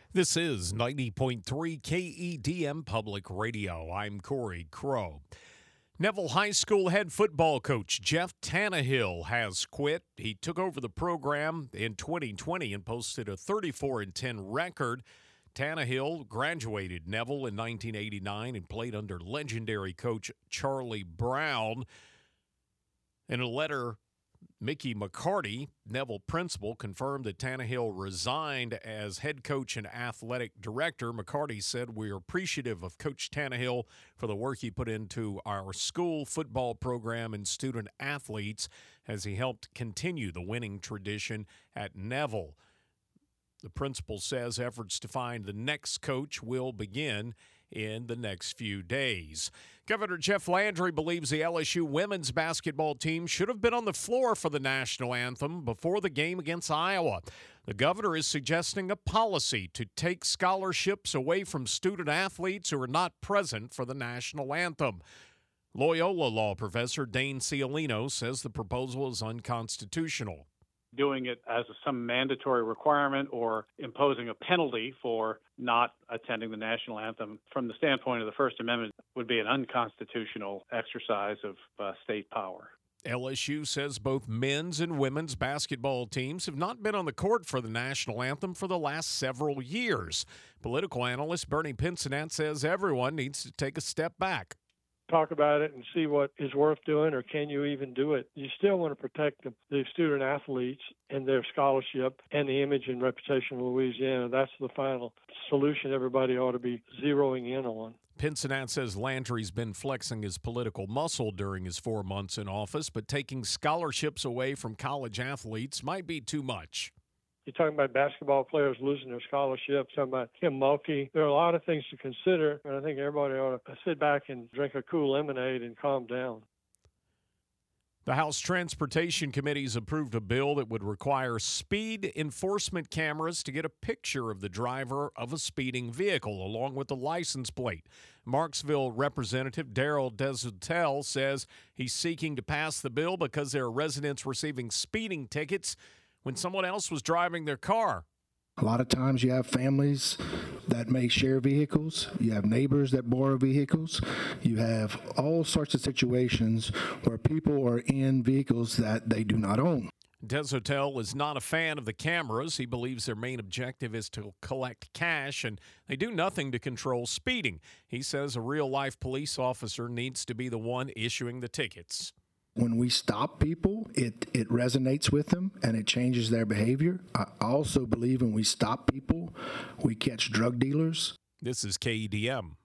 This is 90.3 KEDM Public Radio. I'm Corey Crow. Neville High School head football coach Jeff Tannehill has quit. He took over the program in 2020 and posted a 34-10 record. Tannehill graduated Neville in 1989 and played under legendary coach Charlie Brown. In a letter, Mickey McCarty, Neville principal, confirmed that Tannehill resigned as head coach and athletic director. McCarty said, "We are appreciative of Coach Tannehill for the work he put into our school football program and student athletes as he helped continue the winning tradition at Neville." The principal says efforts to find the next coach will begin in the next few days. Governor Jeff Landry believes the LSU women's basketball team should have been on the floor for the national anthem before the game against Iowa. The governor is suggesting a policy to take scholarships away from student athletes who are not present for the national anthem. Loyola law professor Dane Cialino says the proposal is unconstitutional. Doing it as some mandatory requirement or imposing a penalty for not attending the national anthem from the standpoint of the First Amendment would be an unconstitutional exercise of state power. LSU says both men's and women's basketball teams have not been on the court for the national anthem for the last several years. Political analyst Bernie Pincinat says everyone needs to take a step back. Talk about it and see what is worth doing, or can you even do it? You still want to protect the student athletes and their scholarship and the image and reputation of Louisiana. That's the final solution everybody ought to be zeroing in on. Pincinat says Landry's been flexing his political muscle during his 4 months in office, but taking scholarships away from college athletes might be too much. You're talking about basketball players losing their scholarships, talking about Kim Mulkey. There are a lot of things to consider, and I think everybody ought to sit back and drink a cool lemonade and calm down. The House Transportation Committee's approved a bill that would require speed enforcement cameras to get a picture of the driver of a speeding vehicle, along with the license plate. Marksville Representative Daryl Desutel says he's seeking to pass the bill because there are residents receiving speeding tickets when someone else was driving their car. A lot of times you have families that may share vehicles. You have neighbors that borrow vehicles. You have all sorts of situations where people are in vehicles that they do not own. Desutel is not a fan of the cameras. He believes their main objective is to collect cash, and they do nothing to control speeding. He says a real-life police officer needs to be the one issuing the tickets. When we stop people, it resonates with them and it changes their behavior. I also believe when we stop people, we catch drug dealers. This is KEDM.